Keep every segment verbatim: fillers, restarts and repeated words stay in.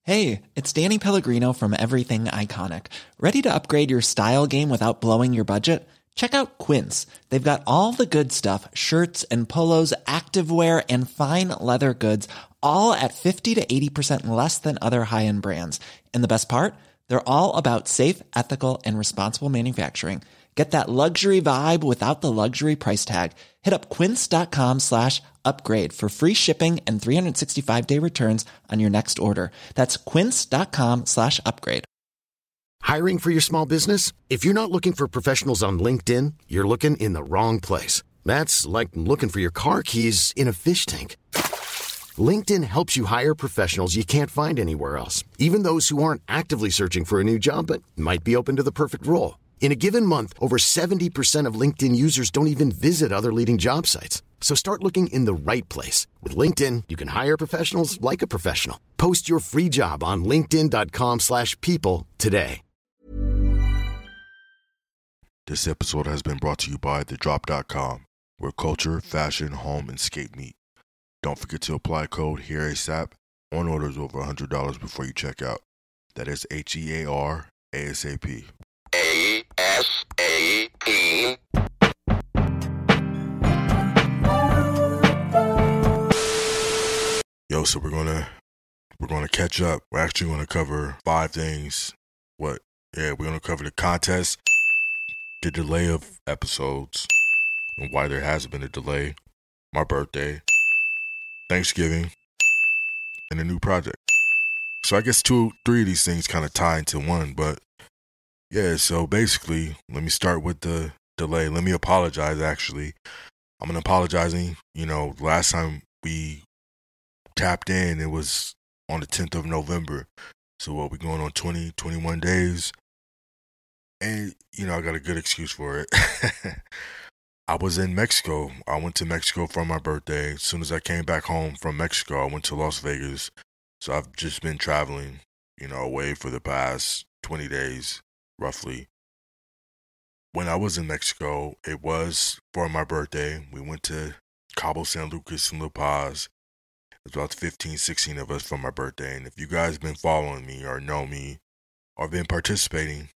Hey, it's Danny Pellegrino from Everything Iconic. Ready to upgrade your style game without blowing your budget? Check out Quince. They've got all the good stuff, shirts and polos, activewear, and fine leather goods, all at fifty to eighty percent less than other high-end brands. And the best part? They're all about safe, ethical, and responsible manufacturing. Get that luxury vibe without the luxury price tag. Hit up quince.com slash upgrade for free shipping and three sixty-five day returns on your next order. That's quince.com slash upgrade. Hiring for your small business? If you're not looking for professionals on LinkedIn, you're looking in the wrong place. That's like looking for your car keys in a fish tank. LinkedIn helps you hire professionals you can't find anywhere else, even those who aren't actively searching for a new job but might be open to the perfect role. In a given month, over seventy percent of LinkedIn users don't even visit other leading job sites. So start looking in the right place. With LinkedIn, you can hire professionals like a professional. Post your free job on linkedin.com slash people today. This episode has been brought to you by the drop dot com, where culture, fashion, home, and skate meet. Don't forget to apply code HEREASAP on orders over one hundred dollars before you check out. That is H E A R A S A P. A S A P. Yo, so we're gonna we're gonna catch up. We're actually gonna cover five things. What? Yeah, we're gonna cover the contest, the delay of episodes, and why there has been a delay, my birthday, Thanksgiving, and a new project. So I guess two, three of these things kind of tie into one, but yeah, so basically, let me start with the delay. Let me apologize, actually. I'm gonna apologizing. You know, last time we tapped in, it was on the tenth of November. So what, we going on twenty, twenty-one days? And, you know, I got a good excuse for it. I was in Mexico. I went to Mexico for my birthday. As soon as I came back home from Mexico, I went to Las Vegas. So I've just been traveling, you know, away for the past twenty days, roughly. When I was in Mexico, it was for my birthday. We went to Cabo San Lucas and La Paz. It was about fifteen, sixteen of us for my birthday. And if you guys been following me or know me or been participating,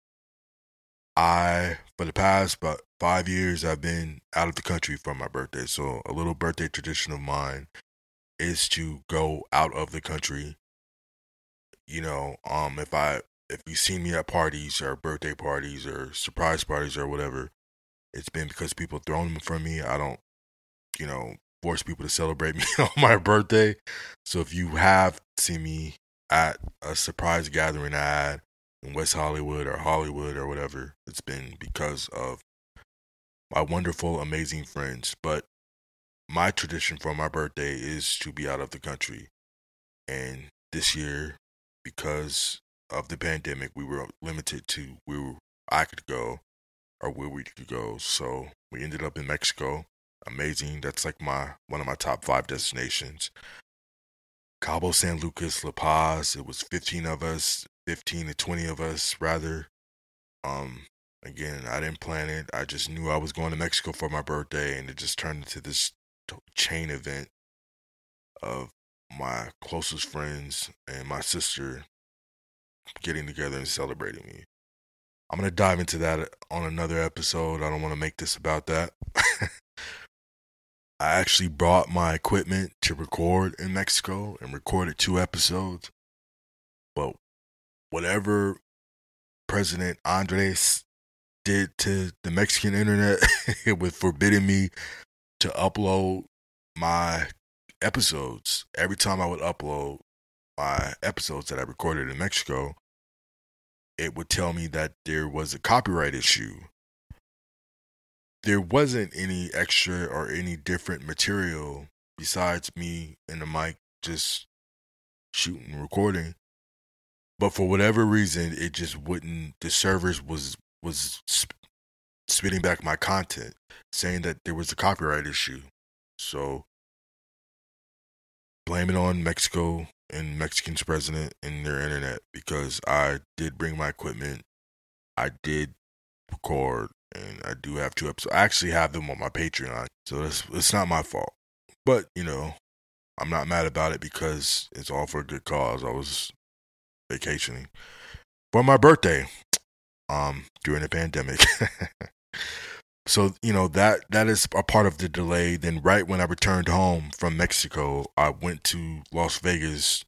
I, for the past about five years, I've been out of the country for my birthday. So a little birthday tradition of mine is to go out of the country. You know, um, if I, if you see me at parties or birthday parties or surprise parties or whatever, it's been because people throwing them for me. I don't, you know, force people to celebrate me on my birthday. So if you have seen me at a surprise gathering I had in West Hollywood or Hollywood or whatever, it's been because of my wonderful, amazing friends. But my tradition for my birthday is to be out of the country. And this year, because of the pandemic, we were limited to where I could go or where we could go. So we ended up in Mexico. Amazing. That's like my one of my top five destinations. Cabo San Lucas, La Paz. It was fifteen of us, fifteen to twenty of us rather. Um, again, I didn't plan it. I just knew I was going to Mexico for my birthday, and it just turned into this chain event of my closest friends and my sister getting together and celebrating me. I'm going to dive into that on another episode. I don't want to make this about that. I actually brought my equipment to record in Mexico and recorded two episodes. But whatever President Andres did to the Mexican internet, it was forbidding me to upload my episodes. Every time I would upload my episodes that I recorded in Mexico, it would tell me that there was a copyright issue. There wasn't any extra or any different material besides me and the mic just shooting and recording. But for whatever reason, it just wouldn't, the servers was, was sp- spitting back my content, saying that there was a copyright issue. So blame it on Mexico and Mexican's president and their internet, because I did bring my equipment. I did record, and I do have two episodes. I actually have them on my Patreon, so it's, it's not my fault. But, you know, I'm not mad about it because it's all for a good cause. I was vacationing for my birthday um, during the pandemic. So, you know, that that is a part of the delay. Then right when I returned home from Mexico, I went to Las Vegas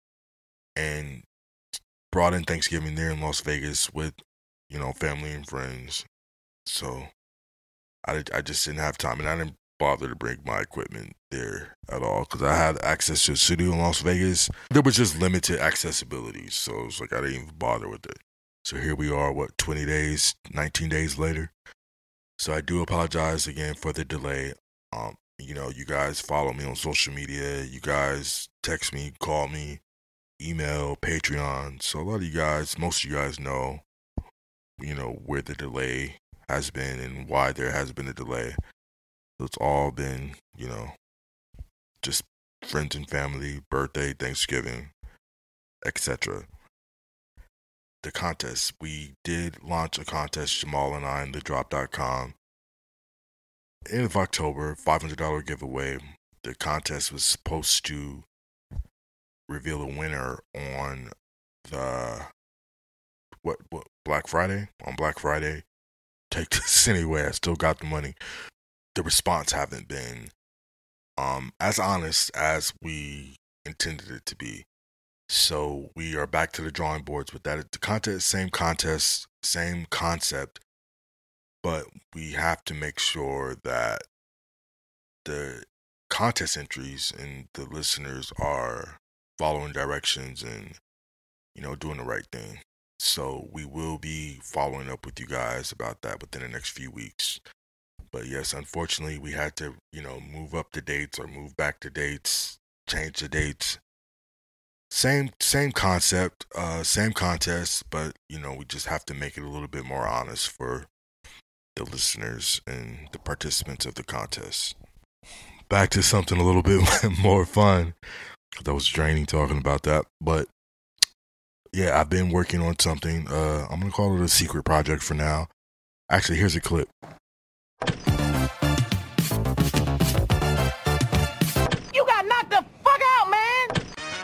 and brought in Thanksgiving there in Las Vegas with, you know, family and friends. So I, I just didn't have time, and I didn't bother to bring my equipment there at all because I had access to a studio in Las Vegas. There was just limited accessibility, so it was like I didn't even bother with it. So here we are, what, twenty days, nineteen days later. So I do apologize again for the delay. Um, you know, you guys follow me on social media. You guys text me, call me, email, Patreon. So a lot of you guys, most of you guys know, you know, where the delay has been and why there has been a delay. So it's all been, you know, just friends and family, birthday, Thanksgiving, et cetera. The contest. We did launch a contest, Jamal and I, in the drop dot com. End of October, five hundred dollars giveaway. The contest was supposed to reveal a winner on the, what, what, Black Friday? On Black Friday. Take this anyway, I still got the money. The response haven't been um, as honest as we intended it to be. So we are back to the drawing boards with that. The contest, same contest, same concept, but we have to make sure that the contest entries and the listeners are following directions and, you know, doing the right thing. So we will be following up with you guys about that within the next few weeks. But yes, unfortunately, we had to, you know, move up the dates or move back the dates, change the dates. Same same concept, uh, same contest, but, you know, we just have to make it a little bit more honest for the listeners and the participants of the contest. Back to something a little bit more fun. That was draining talking about that. But, yeah, I've been working on something. Uh, I'm going to call it a secret project for now. Actually, here's a clip. You got knocked the fuck out, man!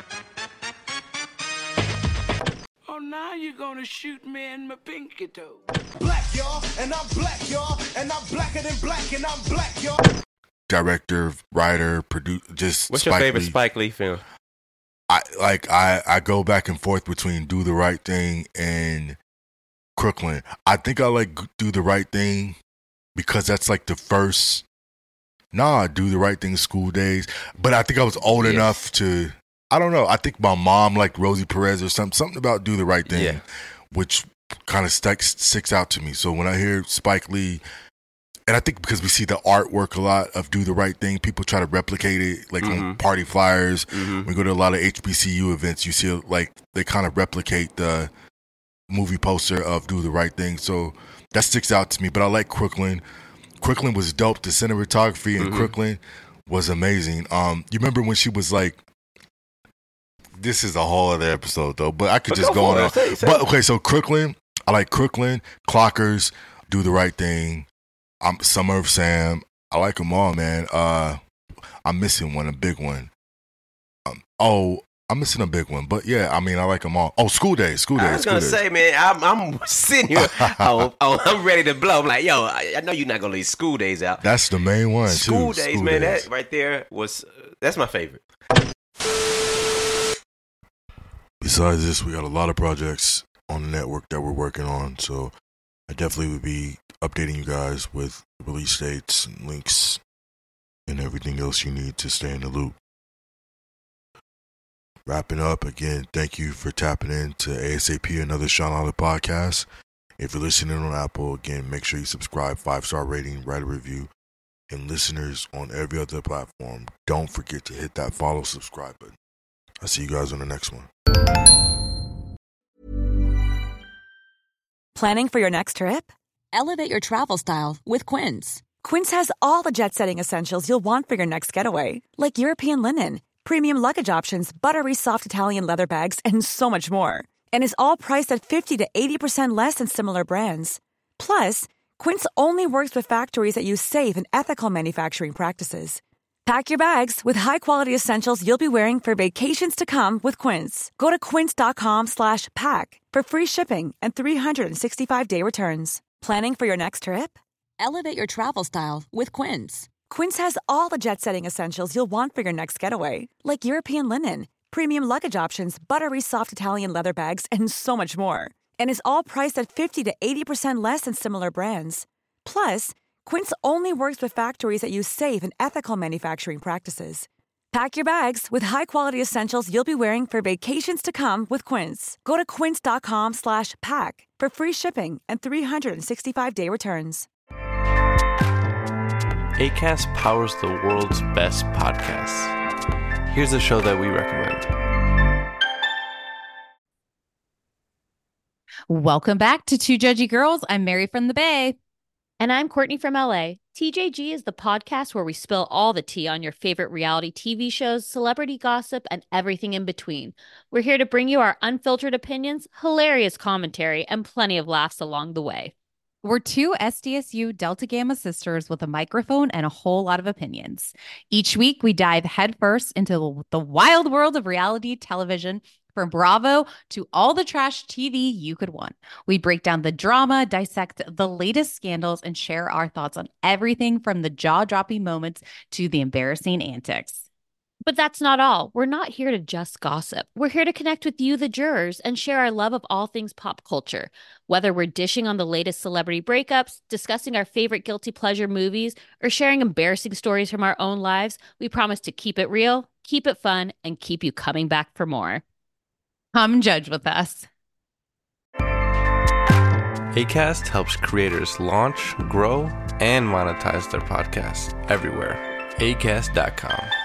Oh, now you're gonna shoot me in my pinky toe. Black, y'all, and I'm black, y'all, and I'm blacker than black, and I'm black, y'all. Director, writer, producer, just What's Spike your favorite Lee. Spike Lee film? I like I, I go back and forth between Do the Right Thing and Crooklyn. I think I like Do the Right Thing because that's like the first, nah, Do the Right Thing School Days. But I think I was old Yes. enough to, I don't know. I think my mom liked Rosie Perez or something, something about Do the Right Thing, Yeah. which kind of sticks, sticks out to me. So when I hear Spike Lee, and I think because we see the artwork a lot of Do the Right Thing, people try to replicate it, like Mm-hmm. on party flyers. We go to a lot of H B C U events, you see like they kind of replicate the movie poster of Do the Right Thing. So that sticks out to me. But I like Crooklyn. Crooklyn was dope. The cinematography in Mm-hmm. Crooklyn was amazing. Um, you remember when she was like, this is a whole other episode though, but I could But just go go for on. it. Say it, say But it. okay, so Crooklyn, I like Crooklyn, Clockers, Do the Right Thing. I'm Summer of Sam. I like them all, man. Uh, I'm missing one, a big one. Um, oh, I'm missing a big one, but yeah, I mean, I like them all. Oh, School Days, School Days. I was School gonna Days. say, man, I'm, I'm sitting here. oh, oh, I'm ready to blow. I'm like, yo, I, I know you're not gonna leave School Days out. That's the main one. School too. Days, School man, Days. that right there was uh, that's my favorite. Besides this, we got a lot of projects on the network that we're working on, so I definitely would be updating you guys with release dates and links and everything else you need to stay in the loop. Wrapping up, again, thank you for tapping in to ASAP, another Sean Olive podcast. If you're listening on Apple, again, make sure you subscribe, five-star rating, write a review. And listeners on every other platform, don't forget to hit that follow, subscribe button. I'll see you guys on the next one. Planning for your next trip? Elevate your travel style with Quince. Quince has all the jet-setting essentials you'll want for your next getaway, like European linen, premium luggage options, buttery soft Italian leather bags, and so much more. And is all priced at fifty to eighty percent less than similar brands. Plus, Quince only works with factories that use safe and ethical manufacturing practices. Pack your bags with high-quality essentials you'll be wearing for vacations to come with Quince. Go to quince.com slash pack for free shipping and three sixty-five day returns. Planning for your next trip? Elevate your travel style with Quince. Quince has all the jet-setting essentials you'll want for your next getaway, like European linen, premium luggage options, buttery soft Italian leather bags, and so much more. And is all priced at fifty to eighty percent less than similar brands. Plus, Quince only works with factories that use safe and ethical manufacturing practices. Pack your bags with high-quality essentials you'll be wearing for vacations to come with Quince. Go to quince.com slash pack for free shipping and three sixty-five day returns. Acast powers the world's best podcasts. Here's a show that we recommend. Welcome back to Two Judgy Girls. I'm Mary from the Bay. And I'm Courtney from L A. T J G is the podcast where we spill all the tea on your favorite reality T V shows, celebrity gossip, and everything in between. We're here to bring you our unfiltered opinions, hilarious commentary, and plenty of laughs along the way. We're two S D S U Delta Gamma sisters with a microphone and a whole lot of opinions. Each week, we dive headfirst into the wild world of reality television, from Bravo to all the trash T V you could want. We break down the drama, dissect the latest scandals, and share our thoughts on everything from the jaw-dropping moments to the embarrassing antics. But that's not all. We're not here to just gossip. We're here to connect with you, the jurors, and share our love of all things pop culture. Whether we're dishing on the latest celebrity breakups, discussing our favorite guilty pleasure movies, or sharing embarrassing stories from our own lives, we promise to keep it real, keep it fun, and keep you coming back for more. Come judge with us. Acast helps creators launch, grow, and monetize their podcasts everywhere. acast dot com.